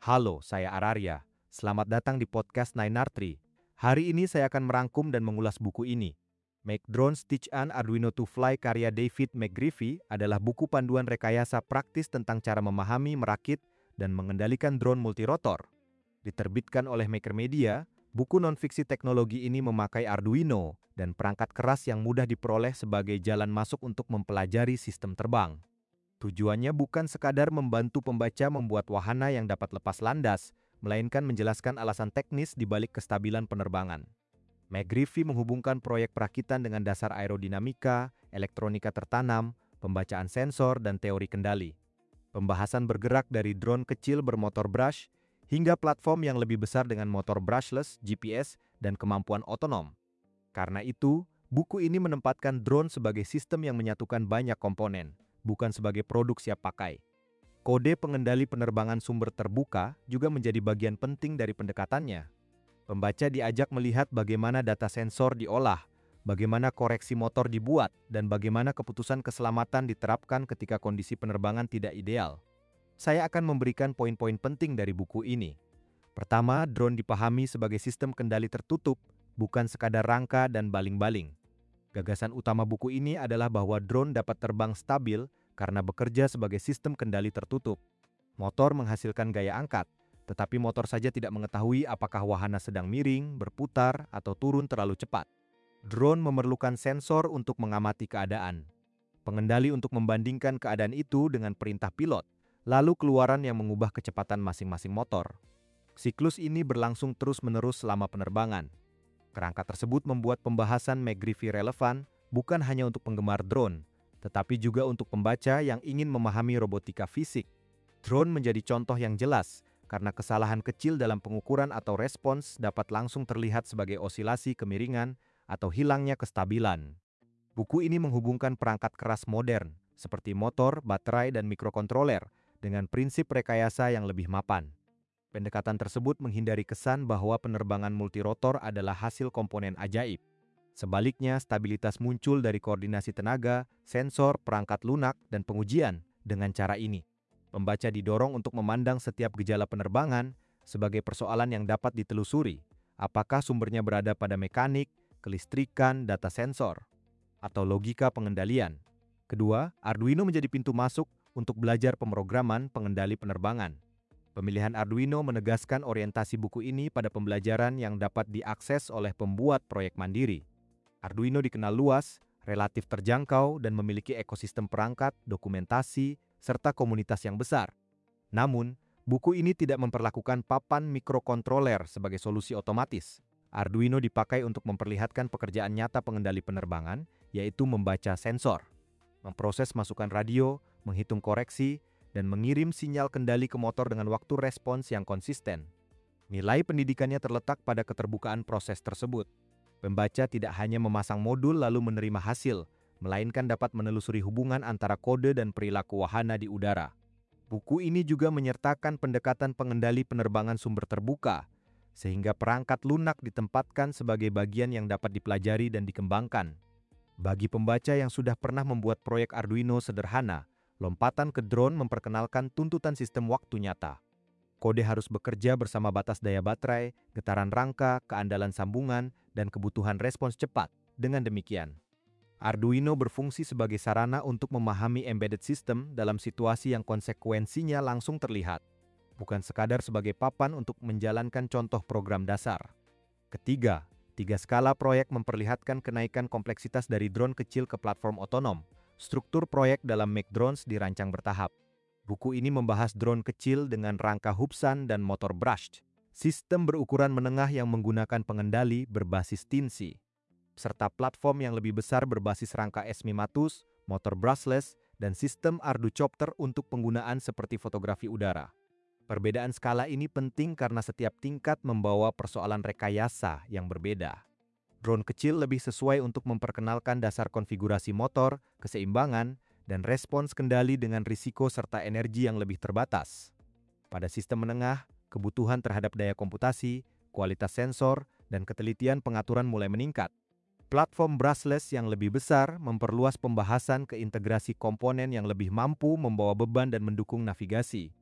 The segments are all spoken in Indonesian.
Halo, saya Araria. Selamat datang di podcast Nine Tree. Hari ini saya akan merangkum dan mengulas buku ini. Make Drones Teach an Arduino to Fly karya David McGreevy adalah buku panduan rekayasa praktis tentang cara memahami, merakit, dan mengendalikan drone multirotor. Diterbitkan oleh Macromedia, buku non-fiksi teknologi ini memakai Arduino dan perangkat keras yang mudah diperoleh sebagai jalan masuk untuk mempelajari sistem terbang. Tujuannya bukan sekadar membantu pembaca membuat wahana yang dapat lepas landas, melainkan menjelaskan alasan teknis di balik kestabilan penerbangan. McGreevy menghubungkan proyek perakitan dengan dasar aerodinamika, elektronika tertanam, pembacaan sensor, dan teori kendali. Pembahasan bergerak dari drone kecil bermotor brush hingga platform yang lebih besar dengan motor brushless, GPS, dan kemampuan otonom. Karena itu, buku ini menempatkan drone sebagai sistem yang menyatukan banyak komponen, bukan sebagai produk siap pakai. Kode pengendali penerbangan sumber terbuka juga menjadi bagian penting dari pendekatannya. Pembaca diajak melihat bagaimana data sensor diolah, bagaimana koreksi motor dibuat, dan bagaimana keputusan keselamatan diterapkan ketika kondisi penerbangan tidak ideal. Saya akan memberikan poin-poin penting dari buku ini. Pertama, drone dipahami sebagai sistem kendali tertutup, bukan sekadar rangka dan baling-baling. Gagasan utama buku ini adalah bahwa drone dapat terbang stabil karena bekerja sebagai sistem kendali tertutup. Motor menghasilkan gaya angkat, tetapi motor saja tidak mengetahui apakah wahana sedang miring, berputar, atau turun terlalu cepat. Drone memerlukan sensor untuk mengamati keadaan, pengendali untuk membandingkan keadaan itu dengan perintah pilot, lalu keluaran yang mengubah kecepatan masing-masing motor. Siklus ini berlangsung terus-menerus selama penerbangan. Kerangka tersebut membuat pembahasan McGreevy relevan bukan hanya untuk penggemar drone, tetapi juga untuk pembaca yang ingin memahami robotika fisik. Drone menjadi contoh yang jelas karena kesalahan kecil dalam pengukuran atau respons dapat langsung terlihat sebagai osilasi kemiringan atau hilangnya kestabilan. Buku ini menghubungkan perangkat keras modern seperti motor, baterai, dan mikrokontroler dengan prinsip rekayasa yang lebih mapan. Pendekatan tersebut menghindari kesan bahwa penerbangan multirotor adalah hasil komponen ajaib. Sebaliknya, stabilitas muncul dari koordinasi tenaga, sensor, perangkat lunak, dan pengujian. Dengan cara ini, pembaca didorong untuk memandang setiap gejala penerbangan sebagai persoalan yang dapat ditelusuri, apakah sumbernya berada pada mekanik, kelistrikan, data sensor, atau logika pengendalian. Kedua, Arduino menjadi pintu masuk untuk belajar pemrograman pengendali penerbangan. Pemilihan Arduino menegaskan orientasi buku ini pada pembelajaran yang dapat diakses oleh pembuat proyek mandiri. Arduino dikenal luas, relatif terjangkau, dan memiliki ekosistem perangkat, dokumentasi, serta komunitas yang besar. Namun, buku ini tidak memperlakukan papan mikrokontroler sebagai solusi otomatis. Arduino dipakai untuk memperlihatkan pekerjaan nyata pengendali penerbangan, yaitu membaca sensor, memproses masukan radio, menghitung koreksi, dan mengirim sinyal kendali ke motor dengan waktu respons yang konsisten. Nilai pendidikannya terletak pada keterbukaan proses tersebut. Pembaca tidak hanya memasang modul lalu menerima hasil, melainkan dapat menelusuri hubungan antara kode dan perilaku wahana di udara. Buku ini juga menyertakan pendekatan pengendali penerbangan sumber terbuka, sehingga perangkat lunak ditempatkan sebagai bagian yang dapat dipelajari dan dikembangkan. Bagi pembaca yang sudah pernah membuat proyek Arduino sederhana, lompatan ke drone memperkenalkan tuntutan sistem waktu nyata. Kode harus bekerja bersama batas daya baterai, getaran rangka, keandalan sambungan, dan kebutuhan respons cepat. Dengan demikian, Arduino berfungsi sebagai sarana untuk memahami embedded system dalam situasi yang konsekuensinya langsung terlihat, bukan sekadar sebagai papan untuk menjalankan contoh program dasar. Ketiga, 3 skala proyek memperlihatkan kenaikan kompleksitas dari drone kecil ke platform otonom. Struktur proyek dalam Make Drones dirancang bertahap. Buku ini membahas drone kecil dengan rangka hubsan dan motor brushed, sistem berukuran menengah yang menggunakan pengendali berbasis Teensy, serta platform yang lebih besar berbasis rangka SMI-MATUS, motor brushless, dan sistem Arduchopter untuk penggunaan seperti fotografi udara. Perbedaan skala ini penting karena setiap tingkat membawa persoalan rekayasa yang berbeda. Drone kecil lebih sesuai untuk memperkenalkan dasar konfigurasi motor, keseimbangan, dan respons kendali dengan risiko serta energi yang lebih terbatas. Pada sistem menengah, kebutuhan terhadap daya komputasi, kualitas sensor, dan ketelitian pengaturan mulai meningkat. Platform brushless yang lebih besar memperluas pembahasan ke integrasi komponen yang lebih mampu membawa beban dan mendukung navigasi.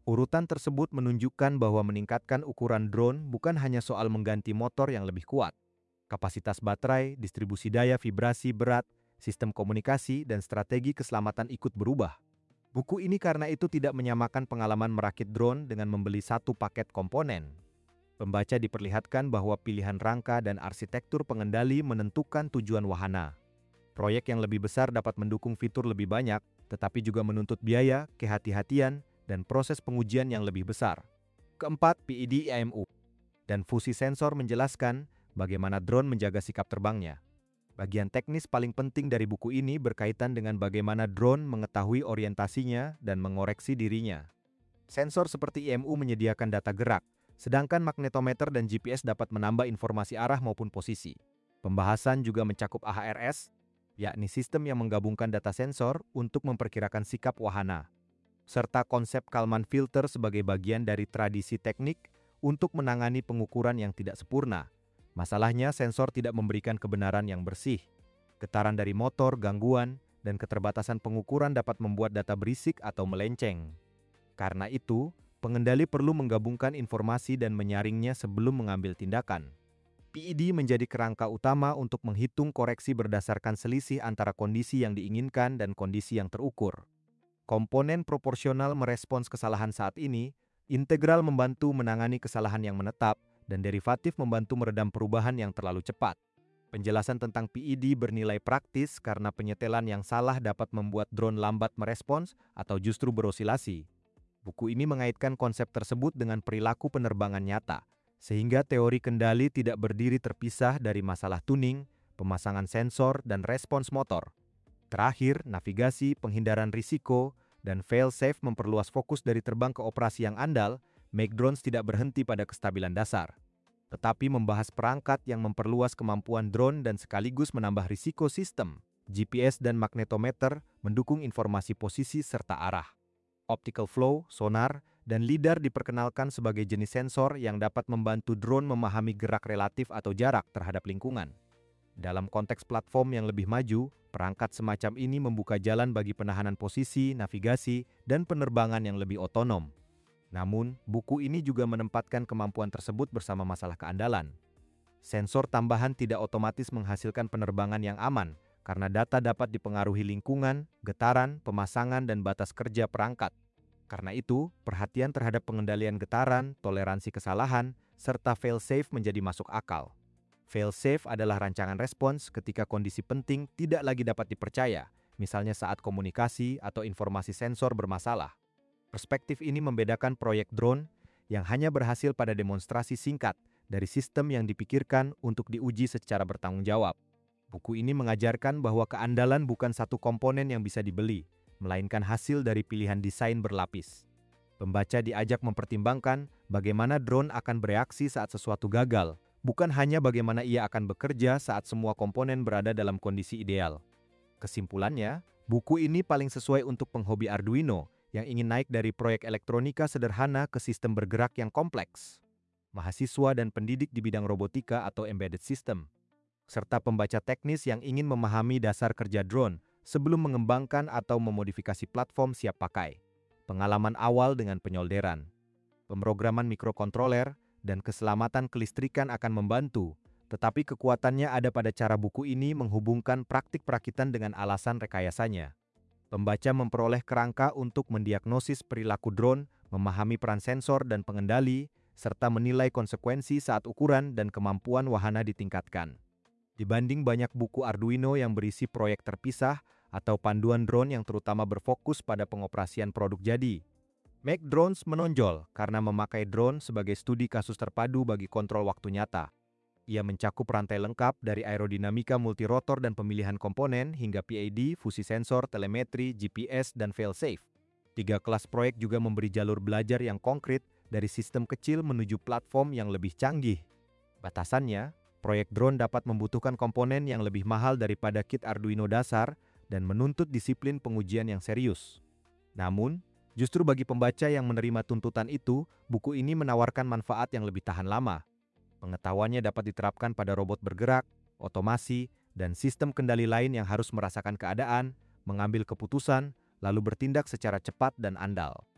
Urutan tersebut menunjukkan bahwa meningkatkan ukuran drone bukan hanya soal mengganti motor yang lebih kuat. Kapasitas baterai, distribusi daya vibrasi berat, sistem komunikasi, dan strategi keselamatan ikut berubah. Buku ini karena itu tidak menyamakan pengalaman merakit drone dengan membeli satu paket komponen. Pembaca diperlihatkan bahwa pilihan rangka dan arsitektur pengendali menentukan tujuan wahana. Proyek yang lebih besar dapat mendukung fitur lebih banyak, tetapi juga menuntut biaya, kehati-hatian, dan proses pengujian yang lebih besar. Keempat, PID IMU dan fusi sensor menjelaskan bagaimana drone menjaga sikap terbangnya. Bagian teknis paling penting dari buku ini berkaitan dengan bagaimana drone mengetahui orientasinya dan mengoreksi dirinya. Sensor seperti IMU menyediakan data gerak, sedangkan magnetometer dan GPS dapat menambah informasi arah maupun posisi. Pembahasan juga mencakup AHRS, yakni sistem yang menggabungkan data sensor untuk memperkirakan sikap wahana, serta konsep Kalman filter sebagai bagian dari tradisi teknik untuk menangani pengukuran yang tidak sempurna. Masalahnya, sensor tidak memberikan kebenaran yang bersih. Getaran dari motor, gangguan, dan keterbatasan pengukuran dapat membuat data berisik atau melenceng. Karena itu, pengendali perlu menggabungkan informasi dan menyaringnya sebelum mengambil tindakan. PID menjadi kerangka utama untuk menghitung koreksi berdasarkan selisih antara kondisi yang diinginkan dan kondisi yang terukur. Komponen proporsional merespons kesalahan saat ini, integral membantu menangani kesalahan yang menetap, dan derivatif membantu meredam perubahan yang terlalu cepat. Penjelasan tentang PID bernilai praktis karena penyetelan yang salah dapat membuat drone lambat merespons atau justru berosilasi. Buku ini mengaitkan konsep tersebut dengan perilaku penerbangan nyata, sehingga teori kendali tidak berdiri terpisah dari masalah tuning, pemasangan sensor, dan respons motor. Terakhir, navigasi, penghindaran risiko, dan fail-safe memperluas fokus dari terbang ke operasi yang andal. Make drones tidak berhenti pada kestabilan dasar, tetapi membahas perangkat yang memperluas kemampuan drone dan sekaligus menambah risiko sistem. GPS dan magnetometer mendukung informasi posisi serta arah. Optical flow, sonar, dan lidar diperkenalkan sebagai jenis sensor yang dapat membantu drone memahami gerak relatif atau jarak terhadap lingkungan. Dalam konteks platform yang lebih maju, perangkat semacam ini membuka jalan bagi penahanan posisi, navigasi, dan penerbangan yang lebih otonom. Namun, buku ini juga menempatkan kemampuan tersebut bersama masalah keandalan. Sensor tambahan tidak otomatis menghasilkan penerbangan yang aman, karena data dapat dipengaruhi lingkungan, getaran, pemasangan, dan batas kerja perangkat. Karena itu, perhatian terhadap pengendalian getaran, toleransi kesalahan, serta fail-safe menjadi masuk akal. Fail-safe adalah rancangan respons ketika kondisi penting tidak lagi dapat dipercaya, misalnya saat komunikasi atau informasi sensor bermasalah. Perspektif ini membedakan proyek drone yang hanya berhasil pada demonstrasi singkat dari sistem yang dipikirkan untuk diuji secara bertanggung jawab. Buku ini mengajarkan bahwa keandalan bukan satu komponen yang bisa dibeli, melainkan hasil dari pilihan desain berlapis. Pembaca diajak mempertimbangkan bagaimana drone akan bereaksi saat sesuatu gagal, bukan hanya bagaimana ia akan bekerja saat semua komponen berada dalam kondisi ideal. Kesimpulannya, buku ini paling sesuai untuk penghobi Arduino yang ingin naik dari proyek elektronika sederhana ke sistem bergerak yang kompleks, mahasiswa dan pendidik di bidang robotika atau embedded system, serta pembaca teknis yang ingin memahami dasar kerja drone sebelum mengembangkan atau memodifikasi platform siap pakai, pengalaman awal dengan penyolderan, pemrograman mikrokontroler, dan keselamatan kelistrikan akan membantu, tetapi kekuatannya ada pada cara buku ini menghubungkan praktik perakitan dengan alasan rekayasanya. Pembaca memperoleh kerangka untuk mendiagnosis perilaku drone, memahami peran sensor dan pengendali, serta menilai konsekuensi saat ukuran dan kemampuan wahana ditingkatkan. Dibanding banyak buku Arduino yang berisi proyek terpisah atau panduan drone yang terutama berfokus pada pengoperasian produk jadi, Make Drones menonjol karena memakai drone sebagai studi kasus terpadu bagi kontrol waktu nyata. Ia mencakup rantai lengkap dari aerodinamika multirotor dan pemilihan komponen hingga PID, fusi sensor, telemetri, GPS, dan fail-safe. 3 kelas proyek juga memberi jalur belajar yang konkret dari sistem kecil menuju platform yang lebih canggih. Batasannya, proyek drone dapat membutuhkan komponen yang lebih mahal daripada kit Arduino dasar dan menuntut disiplin pengujian yang serius. Namun, justru bagi pembaca yang menerima tuntutan itu, buku ini menawarkan manfaat yang lebih tahan lama. Pengetahuannya dapat diterapkan pada robot bergerak, otomasi, dan sistem kendali lain yang harus merasakan keadaan, mengambil keputusan, lalu bertindak secara cepat dan andal.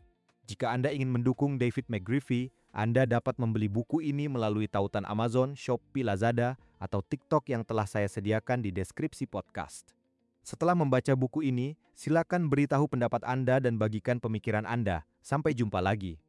Jika Anda ingin mendukung David McGreevy, Anda dapat membeli buku ini melalui tautan Amazon, Shopee, Lazada, atau TikTok yang telah saya sediakan di deskripsi podcast. Setelah membaca buku ini, silakan beritahu pendapat Anda dan bagikan pemikiran Anda. Sampai jumpa lagi.